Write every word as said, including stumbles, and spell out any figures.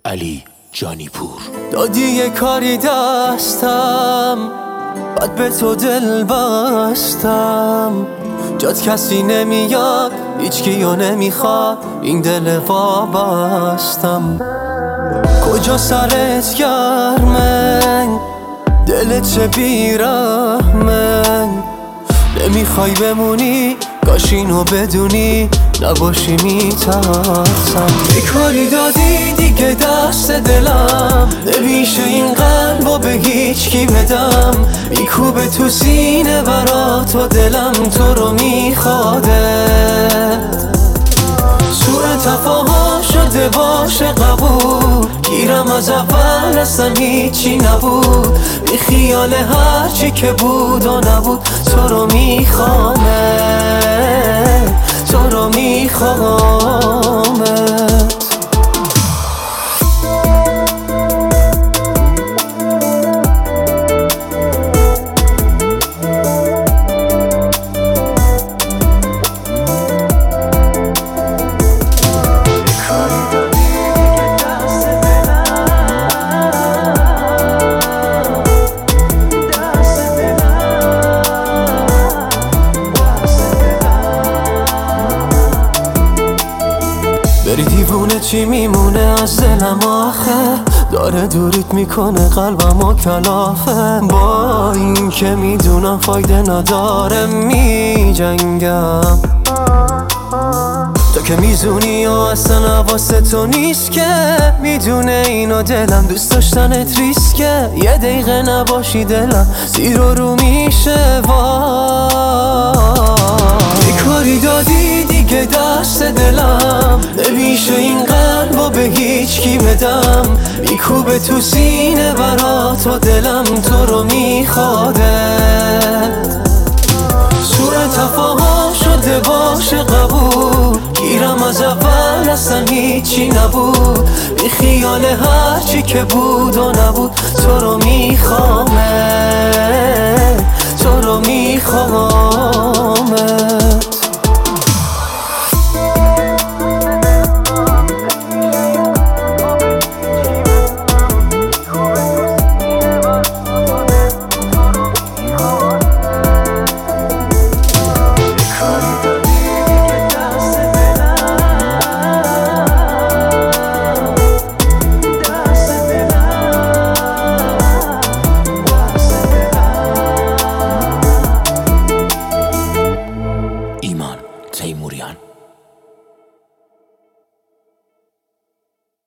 علی جانی پور. دادی یه کاری دستم، بعد به تو دل بستم. جات کسی نمیاد، هیچ کیو نمیخواد، این دل وابستم. کجا سرت گرمه، دلت چه بیرحمه. نمیخوای بمونی، کاش اینو بدونی، نباشی میترسم. یه کاری دادی دیگه دست دلم، نمیشه این قلبو به هیچ کی بدم. میکوبه تو سینه برا تو دلم، تو رو میخواده. سوء تفاهم شده باشه قبول، گیرم از اول اصلا هیچی نبود. بی خیال هرچی که بود و نبود، تو رو میخوامه، تو رو میخوامه. بری دیوونه چی میمونه از دلم آخه، داره دوریت میکنه قلبم و کلافه. با این که میدونم فایده نداره میجنگم، تو که میزونی و اصلا حواسه تو نیست که. میدونه اینو دلم دوست داشتنت ریسکه، یه دقیقه نباشی دلم زیر و رو میشه. وای کاری دادی دیگه دست دلم، نمیشه این قلبو به هیچ کی بدم. میکوبه تو سینه برا تو دلم، تو رو میخواده. سوء تفاهم شده باشه قبول، گیرم از اول اصلا هیچی نبود. بی خیال هرچی که بود و نبود، تو رو میخوامه، تو رو میخوامه.